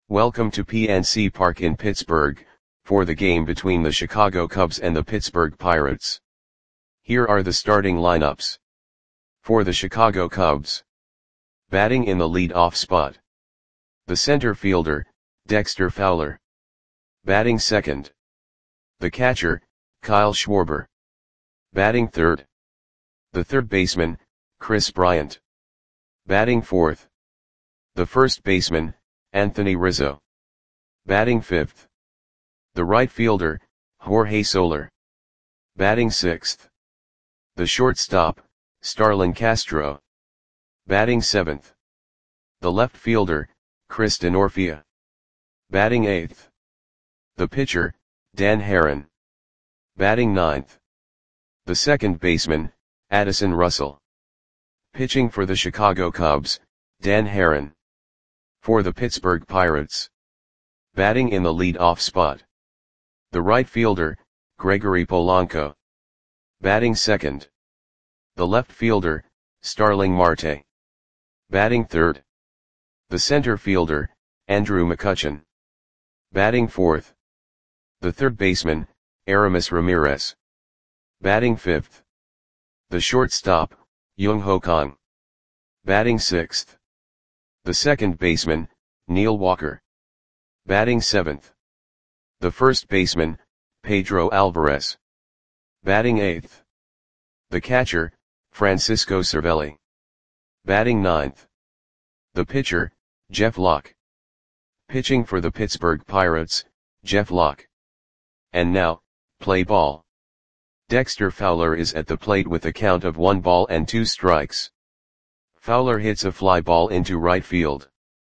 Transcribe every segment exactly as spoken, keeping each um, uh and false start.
Welcome to P N C Park in Pittsburgh, for the game between the Chicago Cubs and the Pittsburgh Pirates. Here are the starting lineups. For the Chicago Cubs. Batting in the lead-off spot. The center fielder, Dexter Fowler. Batting second. The catcher, Kyle Schwarber. Batting third. The third baseman, Kris Bryant. Batting fourth. The first baseman, Anthony Rizzo. Batting fifth. The right fielder, Jorge Soler. Batting sixth. The shortstop, Starlin Castro. Batting seventh. The left fielder, Chris Denorfia. Batting eighth. The pitcher, Dan Haren. Batting ninth. The second baseman, Addison Russell. Pitching for the Chicago Cubs, Dan Haren. For the Pittsburgh Pirates. Batting in the lead-off spot. The right fielder, Gregory Polanco. Batting second. The left fielder, Starling Marte. Batting third. The center fielder, Andrew McCutchen. Batting fourth. The third baseman, Aramis Ramirez. Batting fifth. The shortstop, Young-Ho Kang. Batting sixth. The second baseman, Neil Walker. Batting seventh. The first baseman, Pedro Alvarez. Batting eighth. The catcher, Francisco Cervelli. Batting ninth. The pitcher, Jeff Locke. Pitching for the Pittsburgh Pirates, Jeff Locke. And now, play ball. Dexter Fowler is at the plate with a count of one ball and two strikes. Fowler hits a fly ball into right field.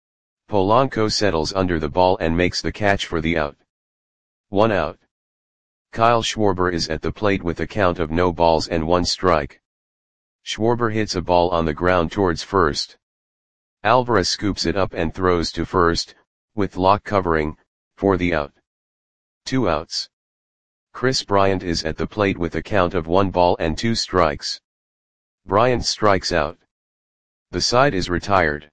Polanco settles under the ball and makes the catch for the out. One out. Kyle Schwarber is at the plate with a count of no balls and one strike. Schwarber hits a ball on the ground towards first. Alvarez scoops it up and throws to first, with Locke covering, for the out. Two outs. Kris Bryant is at the plate with a count of one ball and two strikes. Bryant strikes out. The side is retired.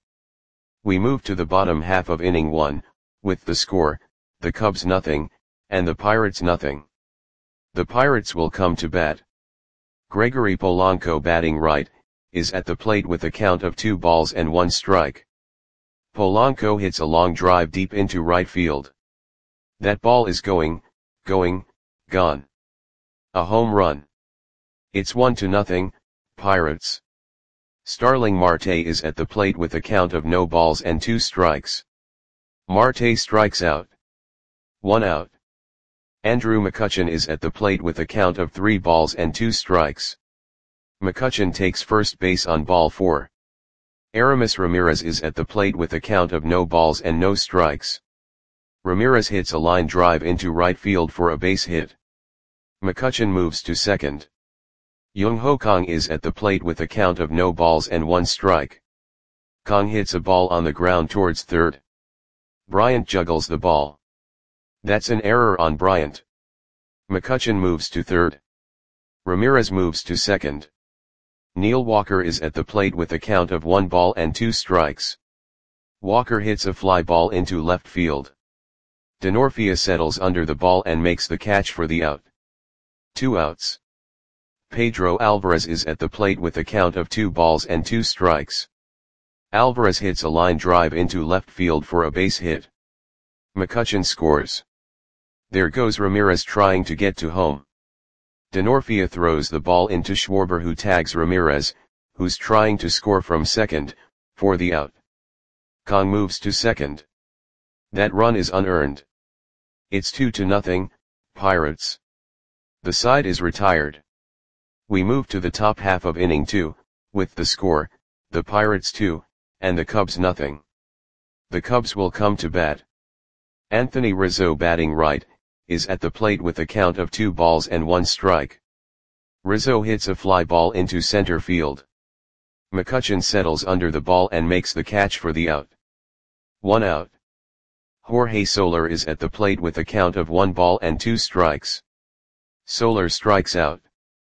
We move to the bottom half of inning one, with the score, the Cubs nothing, and the Pirates nothing. The Pirates will come to bat. Gregory Polanco, batting right, is at the plate with a count of two balls and one strike. Polanco hits a long drive deep into right field. That ball is going, going, gone. A home run. It's one to nothing, Pirates. Starling Marte is at the plate with a count of no balls and two strikes. Marte strikes out. One out. Andrew McCutchen is at the plate with a count of three balls and two strikes. McCutchen takes first base on ball four. Aramis Ramirez is at the plate with a count of no balls and no strikes. Ramirez hits a line drive into right field for a base hit. McCutchen moves to second. Young-Ho Kang is at the plate with a count of no balls and one strike. Kang hits a ball on the ground towards third. Bryant juggles the ball. That's an error on Bryant. McCutchen moves to third. Ramirez moves to second. Neil Walker is at the plate with a count of one ball and two strikes. Walker hits a fly ball into left field. Denorfia settles under the ball and makes the catch for the out. Two outs. Pedro Alvarez is at the plate with a count of two balls and two strikes. Alvarez hits a line drive into left field for a base hit. McCutchen scores. There goes Ramirez trying to get to home. Denorfia throws the ball into Schwarber, who tags Ramirez, who's trying to score from second, for the out. Kang moves to second. That run is unearned. It's two to nothing, Pirates. The side is retired. We move to the top half of inning two, with the score, the Pirates two, and the Cubs nothing. The Cubs will come to bat. Anthony Rizzo, batting right, is at the plate with a count of two balls and one strike. Rizzo hits a fly ball into center field. McCutchen settles under the ball and makes the catch for the out. One out. Jorge Soler is at the plate with a count of one ball and two strikes. Soler strikes out.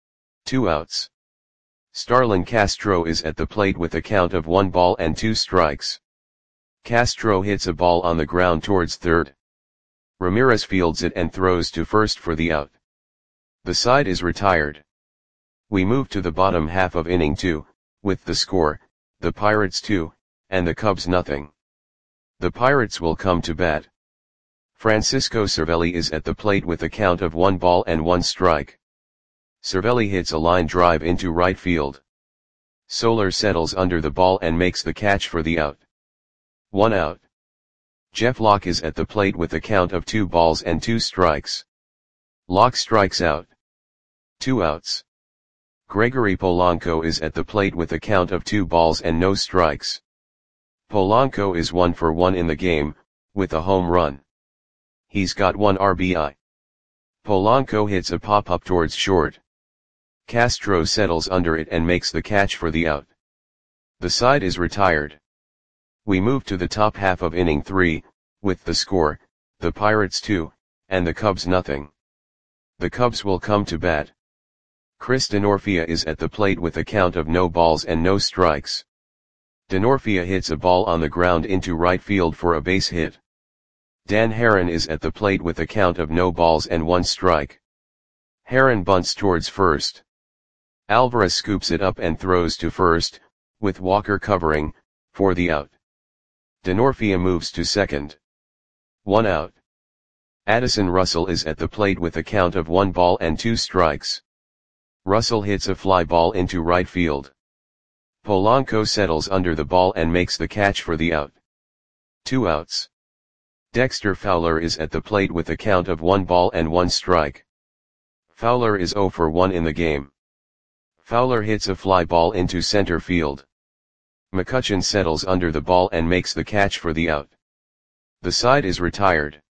Two outs. Starlin Castro is at the plate with a count of one ball and two strikes. Castro hits a ball on the ground towards third. Ramirez fields it and throws to first for the out. The side is retired. We move to the bottom half of inning two, with the score, the Pirates two, and the Cubs nothing. The Pirates will come to bat. Francisco Cervelli is at the plate with a count of one ball and one strike. Cervelli hits a line drive into right field. Soler settles under the ball and makes the catch for the out. One out. Jeff Locke is at the plate with a count of two balls and two strikes. Locke strikes out. Two outs. Gregory Polanco is at the plate with a count of two balls and no strikes. Polanco is one for one in the game, with a home run. He's got one R B I. Polanco hits a pop-up towards short. Castro settles under it and makes the catch for the out. The side is retired. We move to the top half of inning three, with the score, the Pirates two, and the Cubs nothing. The Cubs will come to bat. Chris Denorfia is at the plate with a count of no balls and no strikes. Denorfia hits a ball on the ground into right field for a base hit. Dan Herron is at the plate with a count of no balls and one strike. Herron bunts towards first. Alvarez scoops it up and throws to first, with Walker covering, for the out. Denorfia moves to second. One out. Addison Russell is at the plate with a count of one ball and two strikes. Russell hits a fly ball into right field. Polanco settles under the ball and makes the catch for the out. Two outs. Dexter Fowler is at the plate with a count of one ball and one strike. Fowler is zero for one in the game. Fowler hits a fly ball into center field. McCutchen settles under the ball and makes the catch for the out. The side is retired.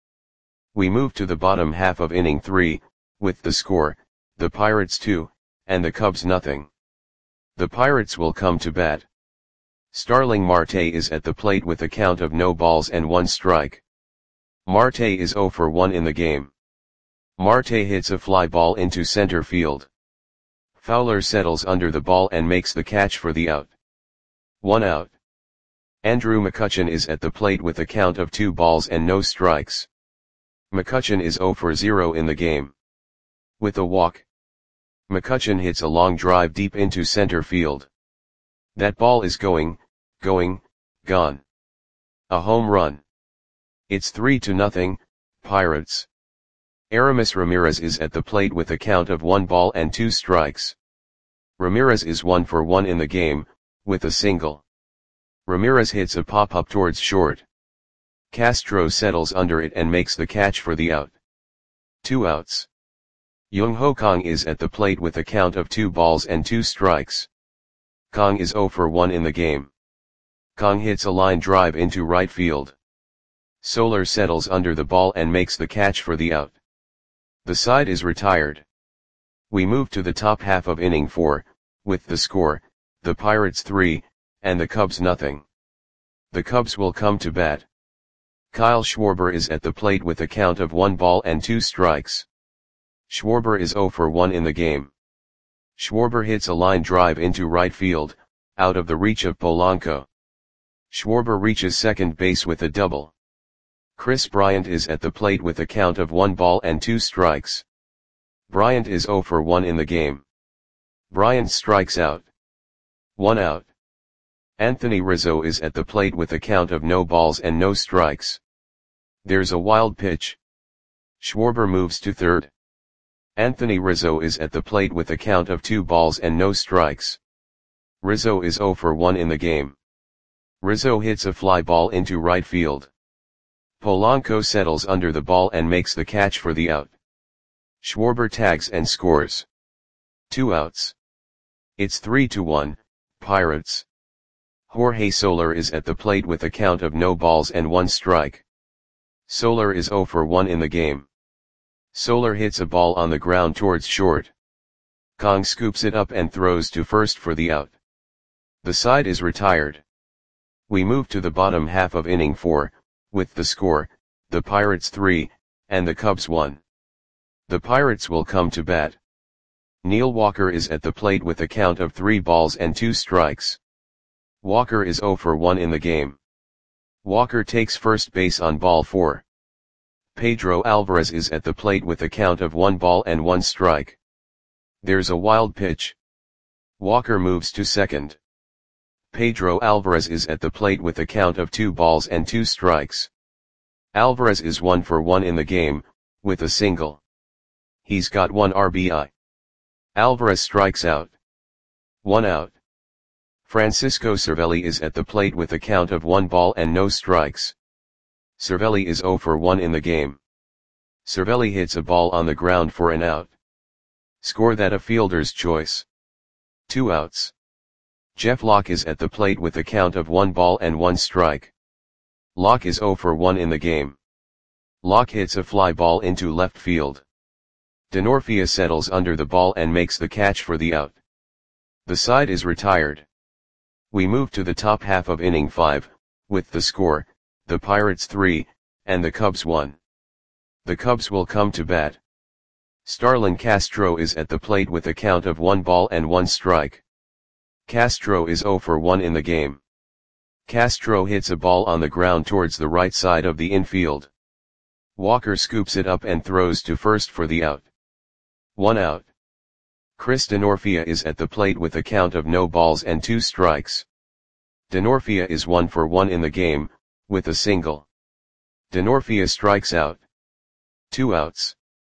We move to the bottom half of inning three, with the score, the Pirates two, and the Cubs nothing. The Pirates will come to bat. Starling Marte is at the plate with a count of no balls and one strike. Marte is zero for one in the game. Marte hits a fly ball into center field. Fowler settles under the ball and makes the catch for the out. One out. Andrew McCutchen is at the plate with a count of two balls and no strikes. McCutchen is zero for zero in the game. With a walk. McCutchen hits a long drive deep into center field. That ball is going, going, gone. A home run. It's three to nothing, Pirates. Aramis Ramirez is at the plate with a count of one ball and two strikes. Ramirez is one for one in the game, with a single. Ramirez hits a pop-up towards short. Castro settles under it and makes the catch for the out. Two outs. Young Ho Kong is at the plate with a count of two balls and two strikes. Kong is zero for one in the game. Kong hits a line drive into right field. Soler settles under the ball and makes the catch for the out. The side is retired. We move to the top half of inning four, with the score, the Pirates three, and the Cubs nothing. The Cubs will come to bat. Kyle Schwarber is at the plate with a count of one ball and two strikes. Schwarber is zero for one in the game. Schwarber hits a line drive into right field, out of the reach of Polanco. Schwarber reaches second base with a double. Chris Bryant is at the plate with a count of one ball and two strikes. Bryant is zero for one in the game. Bryant strikes out. One out. Anthony Rizzo is at the plate with a count of no balls and no strikes. There's a wild pitch. Schwarber moves to third. Anthony Rizzo is at the plate with a count of two balls and no strikes. Rizzo is zero for one in the game. Rizzo hits a fly ball into right field. Polanco settles under the ball and makes the catch for the out. Schwarber tags and scores. Two outs. It's three to one, Pirates. Jorge Soler is at the plate with a count of no balls and one strike. Soler is zero for one in the game. Soler hits a ball on the ground towards short. Kong scoops it up and throws to first for the out. The side is retired. We move to the bottom half of inning four, with the score, the Pirates three, and the Cubs one. The Pirates will come to bat. Neil Walker is at the plate with a count of three balls and two strikes. Walker is zero for one in the game. Walker takes first base on ball four. Pedro Alvarez is at the plate with a count of one ball and one strike. There's a wild pitch. Walker moves to second. Pedro Alvarez is at the plate with a count of two balls and two strikes. Alvarez is one for one in the game, with a single. He's got one R B I. Alvarez strikes out. One out. Francisco Cervelli is at the plate with a count of one ball and no strikes. Cervelli is zero for one in the game. Cervelli hits a ball on the ground for an out. Score that a fielder's choice. Two outs. Jeff Locke is at the plate with a count of one ball and one strike. Locke is zero for one in the game. Locke hits a fly ball into left field. Denorfia settles under the ball and makes the catch for the out. The side is retired. We move to the top half of inning five, with the score, the Pirates three, and the Cubs one. The Cubs will come to bat. Starlin Castro is at the plate with a count of one ball and one strike. Castro is zero for one in the game. Castro hits a ball on the ground towards the right side of the infield. Walker scoops it up and throws to first for the out. One out. Chris Denorfia is at the plate with a count of no balls and two strikes. Denorfia is one for one in the game, with a single. Denorfia strikes out. Two outs.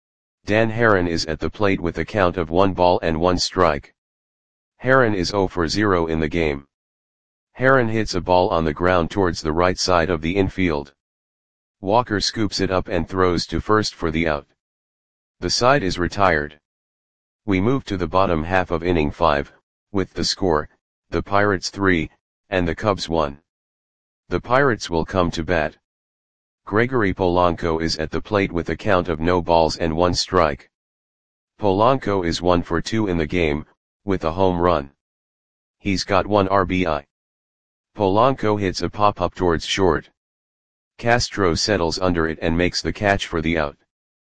Dan Haren is at the plate with a count of one ball and one strike. Haren is zero for zero in the game. Haren hits a ball on the ground towards the right side of the infield. Walker scoops it up and throws to first for the out. The side is retired. We move to the bottom half of inning five, with the score, the Pirates three, and the Cubs one. The Pirates will come to bat. Gregory Polanco is at the plate with a count of no balls and one strike. Polanco is one for two in the game, with a home run. He's got one R B I. Polanco hits a pop-up towards short. Castro settles under it and makes the catch for the out.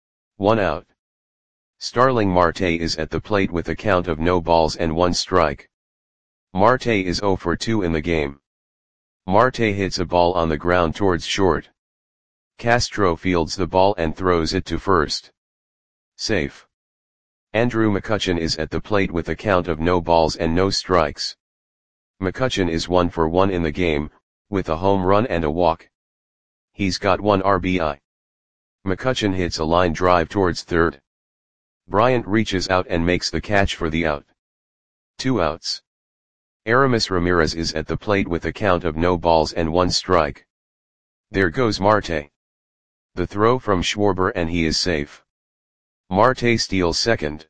One out. Starling Marte is at the plate with a count of no balls and one strike. Marte is zero for two in the game. Marte hits a ball on the ground towards short. Castro fields the ball and throws it to first. Safe. Andrew McCutchen is at the plate with a count of no balls and no strikes. McCutchen is one for one in the game, with a home run and a walk. He's got one R B I. McCutchen hits a line drive towards third. Bryant reaches out and makes the catch for the out. Two outs. Aramis Ramirez is at the plate with a count of no balls and one strike. There goes Marte. The throw from Schwarber and he is safe. Marte steals second.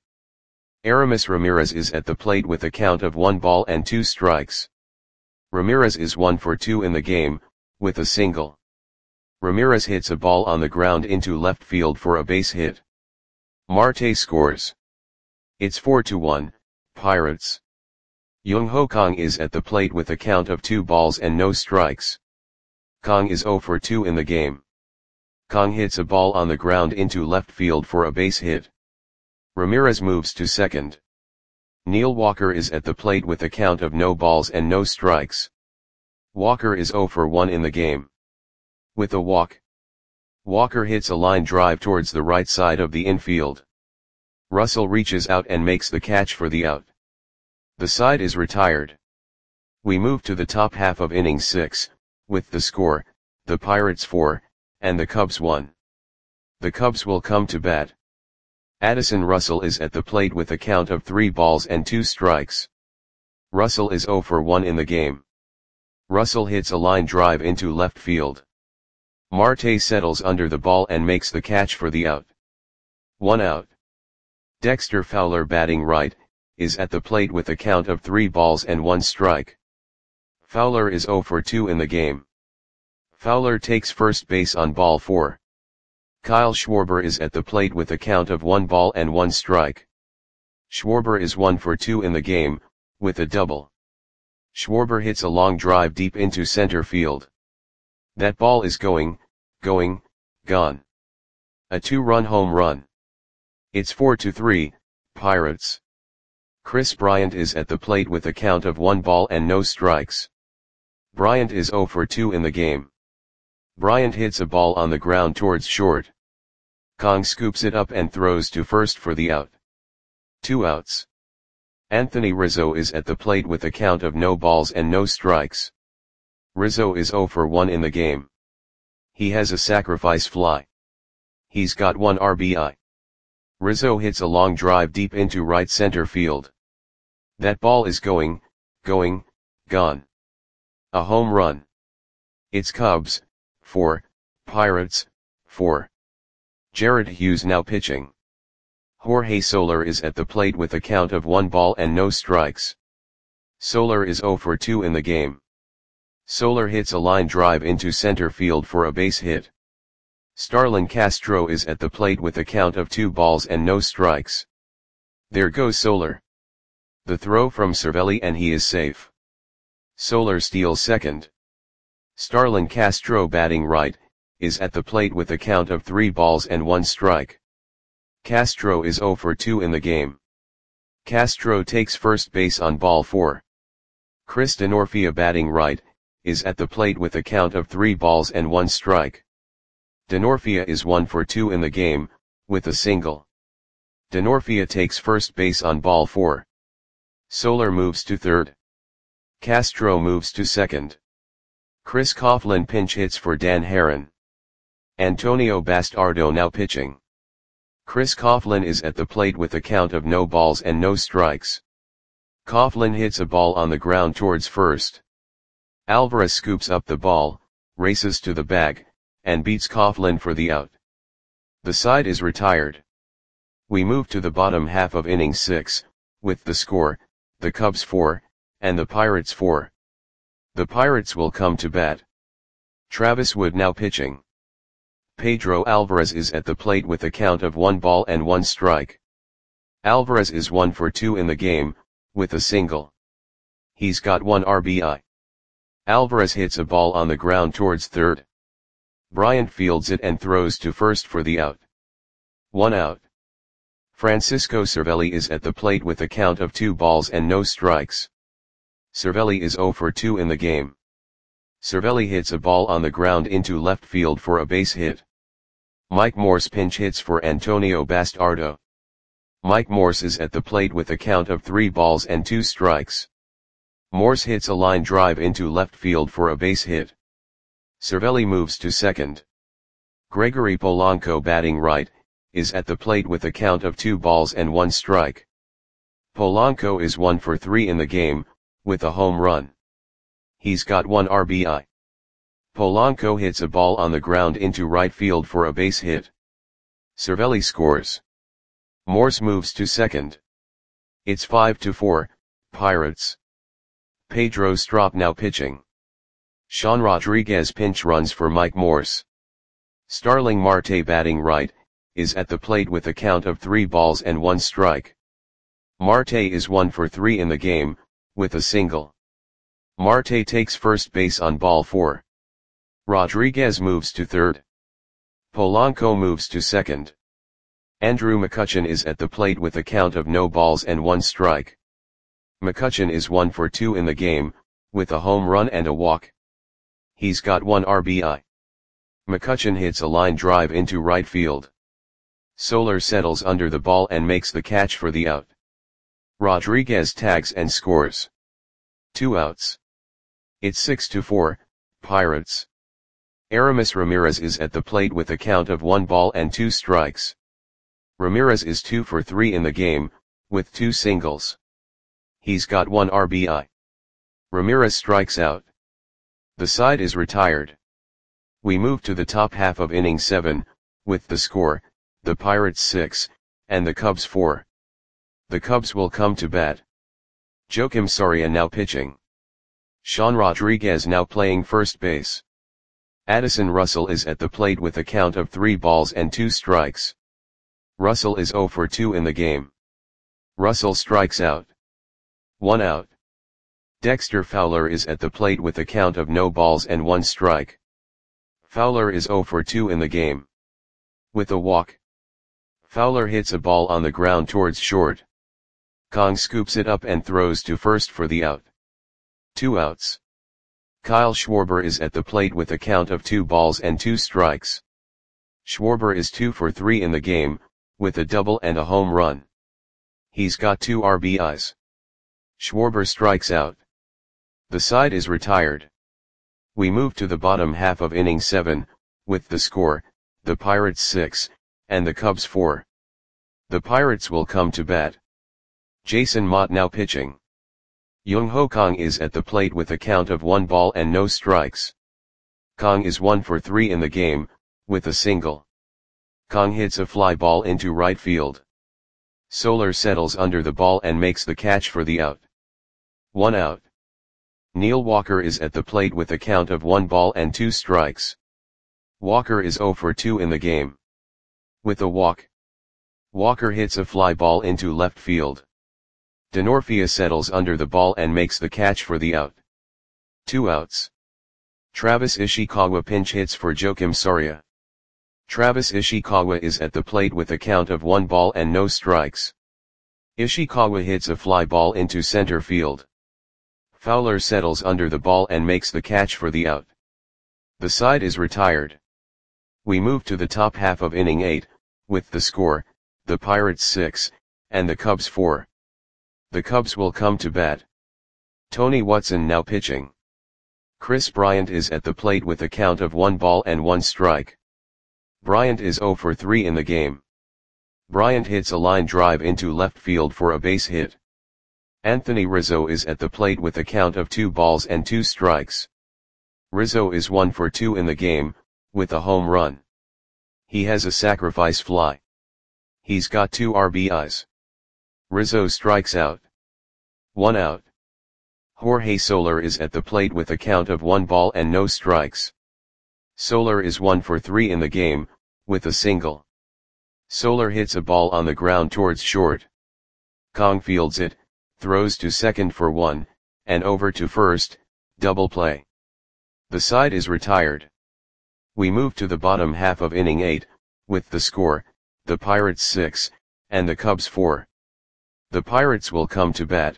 Aramis Ramirez is at the plate with a count of one ball and two strikes. Ramirez is one for two in the game, with a single. Ramirez hits a ball on the ground into left field for a base hit. Marte scores. It's four to one, Pirates. Young Ho Kang is at the plate with a count of two balls and no strikes. Kang is zero for two in the game. Kang hits a ball on the ground into left field for a base hit. Ramirez moves to second. Neil Walker is at the plate with a count of no balls and no strikes. Walker is zero for one in the game. With a walk. Walker hits a line drive towards the right side of the infield. Russell reaches out and makes the catch for the out. The side is retired. We move to the top half of inning six, with the score, the Pirates four, and the Cubs one. The Cubs will come to bat. Addison Russell is at the plate with a count of three balls and two strikes. Russell is zero for one in the game. Russell hits a line drive into left field. Marte settles under the ball and makes the catch for the out. One out. Dexter Fowler, batting right, is at the plate with a count of three balls and one strike. Fowler is zero for two in the game. Fowler takes first base on ball four. Kyle Schwarber is at the plate with a count of one ball and one strike. Schwarber is one for two in the game, with a double. Schwarber hits a long drive deep into center field. That ball is going, going, gone. A two-run home run. It's four to three, Pirates. Chris Bryant is at the plate with a count of one ball and no strikes. Bryant is zero for two in the game. Bryant hits a ball on the ground towards short. Kong scoops it up and throws to first for the out. Two outs. Anthony Rizzo is at the plate with a count of no balls and no strikes. Rizzo is oh for one in the game. He has a sacrifice fly. He's got one R B I. Rizzo hits a long drive deep into right center field. That ball is going, going, gone. A home run. It's Cubs, four, Pirates, four. Jared Hughes now pitching. Jorge Soler is at the plate with a count of one ball and no strikes. Soler is oh for two in the game. Soler hits a line drive into center field for a base hit. Starlin Castro is at the plate with a count of two balls and no strikes. There goes Soler. The throw from Cervelli and he is safe. Soler steals second. Starlin Castro batting right, is at the plate with a count of three balls and one strike. Castro is oh for two in the game. Castro takes first base on ball four. Chris Denorfia batting right, is at the plate with a count of three balls and one strike. Denorfia is one for two in the game, with a single. Denorfia takes first base on ball four. Soler moves to third. Castro moves to second. Chris Coughlin pinch hits for Dan Haren. Antonio Bastardo now pitching. Chris Coughlin is at the plate with a count of no balls and no strikes. Coughlin hits a ball on the ground towards first. Alvarez scoops up the ball, races to the bag, and beats Coughlin for the out. The side is retired. We move to the bottom half of inning six, with the score, the Cubs four, and the Pirates four. The Pirates will come to bat. Travis Wood now pitching. Pedro Alvarez is at the plate with a count of one ball and one strike. Alvarez is one for two in the game, with a single. He's got one R B I. Alvarez hits a ball on the ground towards third. Bryant fields it and throws to first for the out. One out. Francisco Cervelli is at the plate with a count of two balls and no strikes. Cervelli is oh for two in the game. Cervelli hits a ball on the ground into left field for a base hit. Mike Morse pinch hits for Antonio Bastardo. Mike Morse is at the plate with a count of three balls and two strikes. Morse hits a line drive into left field for a base hit. Cervelli moves to second. Gregory Polanco batting right, is at the plate with a count of two balls and one strike. Polanco is one for three in the game, with a home run. He's got one R B I. Polanco hits a ball on the ground into right field for a base hit. Cervelli scores. Morse moves to second. It's five to four, Pirates. Pedro Strop now pitching. Sean Rodriguez pinch runs for Mike Morse. Starling Marte batting right, is at the plate with a count of three balls and one strike. Marte is one for three in the game, with a single. Marte takes first base on ball four. Rodriguez moves to third. Polanco moves to second. Andrew McCutchen is at the plate with a count of no balls and one strike. McCutchen is one for two in the game, with a home run and a walk. He's got one R B I. McCutchen hits a line drive into right field. Soler settles under the ball and makes the catch for the out. Rodriguez tags and scores. Two outs. It's six to four, Pirates. Aramis Ramirez is at the plate with a count of one ball and two strikes. Ramirez is two for three in the game, with two singles. He's got one R B I. Ramirez strikes out. The side is retired. We move to the top half of inning seven, with the score, the Pirates six, and the Cubs four. The Cubs will come to bat. Joakim Soria now pitching. Sean Rodriguez now playing first base. Addison Russell is at the plate with a count of three balls and two strikes. Russell is oh for two in the game. Russell strikes out. One out. Dexter Fowler is at the plate with a count of no balls and one strike. Fowler is oh for two in the game. With a walk. Fowler hits a ball on the ground towards short. Kong scoops it up and throws to first for the out. Two outs. Kyle Schwarber is at the plate with a count of two balls and two strikes. Schwarber is two for three in the game, with a double and a home run. He's got two R B Is. Schwarber strikes out. The side is retired. We move to the bottom half of inning seven, with the score, the Pirates six, and the Cubs four. The Pirates will come to bat. Jason Motte now pitching. Young-Ho Kang is at the plate with a count of one ball and no strikes. Kang is one for three in the game, with a single. Kang hits a fly ball into right field. Soler settles under the ball and makes the catch for the out. One out. Neil Walker is at the plate with a count of one ball and two strikes. Walker is zero for two in the game. With a walk. Walker hits a fly ball into left field. Denorfia settles under the ball and makes the catch for the out. Two outs. Travis Ishikawa pinch hits for Joakim Soria. Travis Ishikawa is at the plate with a count of one ball and no strikes. Ishikawa hits a fly ball into center field. Fowler settles under the ball and makes the catch for the out. The side is retired. We move to the top half of inning eight, with the score, the Pirates six, and the Cubs four. The Cubs will come to bat. Tony Watson now pitching. Chris Bryant is at the plate with a count of one ball and one strike. Bryant is zero for three in the game. Bryant hits a line drive into left field for a base hit. Anthony Rizzo is at the plate with a count of two balls and two strikes. Rizzo is one for two in the game, with a home run. He has a sacrifice fly. He's got two R B Is. Rizzo strikes out. One out. Jorge Soler is at the plate with a count of one ball and no strikes. Soler is one for three in the game, with a single. Soler hits a ball on the ground towards short. Kang fields it, throws to second for one, and over to first, double play. The side is retired. We move to the bottom half of inning eight, with the score, the Pirates six, and the Cubs four. The Pirates will come to bat.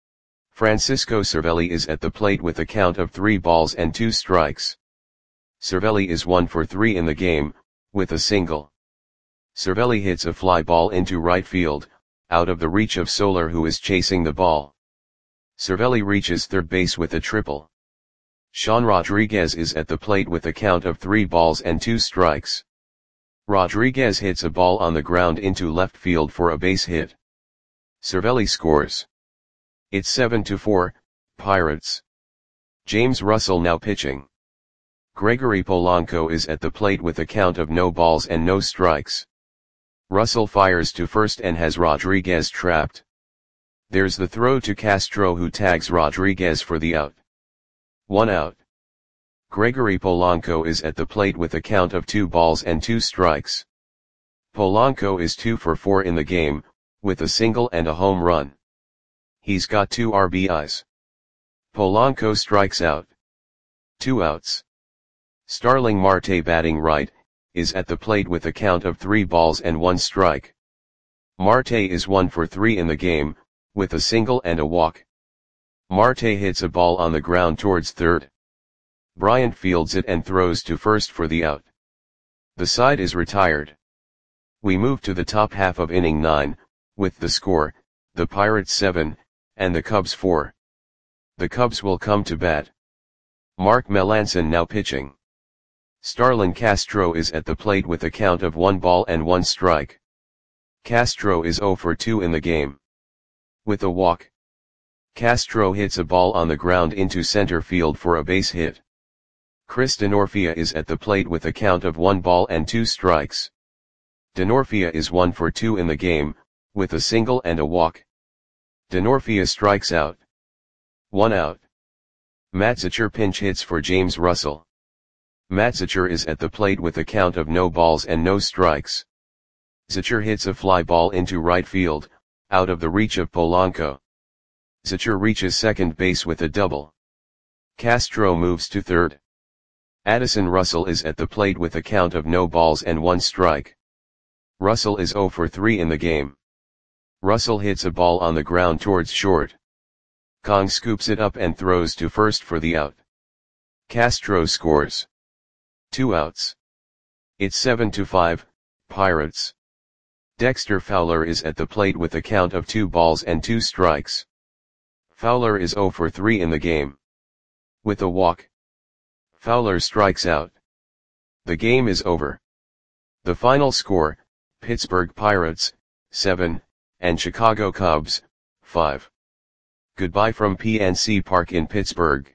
Francisco Cervelli is at the plate with a count of three balls and two strikes. Cervelli is one for three in the game, with a single. Cervelli hits a fly ball into right field, out of the reach of Soler who is chasing the ball. Cervelli reaches third base with a triple. Sean Rodriguez is at the plate with a count of three balls and two strikes. Rodriguez hits a ball on the ground into left field for a base hit. Cervelli scores. It's seven to four, Pirates. James Russell now pitching. Gregory Polanco is at the plate with a count of no balls and no strikes. Russell fires to first and has Rodriguez trapped. There's the throw to Castro who tags Rodriguez for the out. One out. Gregory Polanco is at the plate with a count of two balls and two strikes. Polanco is two for four in the game, with a single and a home run. He's got two R B Is. Polanco strikes out. Two outs. Starling Marte batting right, is at the plate with a count of three balls and one strike. Marte is one for three in the game, with a single and a walk. Marte hits a ball on the ground towards third. Bryant fields it and throws to first for the out. The side is retired. We move to the top half of inning nine, with the score, the Pirates seven, and the Cubs four. The Cubs will come to bat. Mark Melancon now pitching. Starlin Castro is at the plate with a count of one ball and one strike. Castro is zero for two in the game. With a walk. Castro hits a ball on the ground into center field for a base hit. Chris Denorfia is at the plate with a count of one ball and two strikes. Denorfia is one for two in the game, with a single and a walk. Denorfia strikes out. One out. Matt Zachor pinch hits for James Russell. Matt Zachor is at the plate with a count of no balls and no strikes. Zachor hits a fly ball into right field, out of the reach of Polanco. Zachor reaches second base with a double. Castro moves to third. Addison Russell is at the plate with a count of no balls and one strike. Russell is zero for three in the game. Russell hits a ball on the ground towards short. Kang scoops it up and throws to first for the out. Castro scores. Two outs. It's seven to five, Pirates. Dexter Fowler is at the plate with a count of two balls and two strikes. Fowler is zero for three in the game. With a walk, Fowler strikes out. The game is over. The final score, Pittsburgh Pirates, seven, and Chicago Cubs, five. Goodbye from P N C Park in Pittsburgh.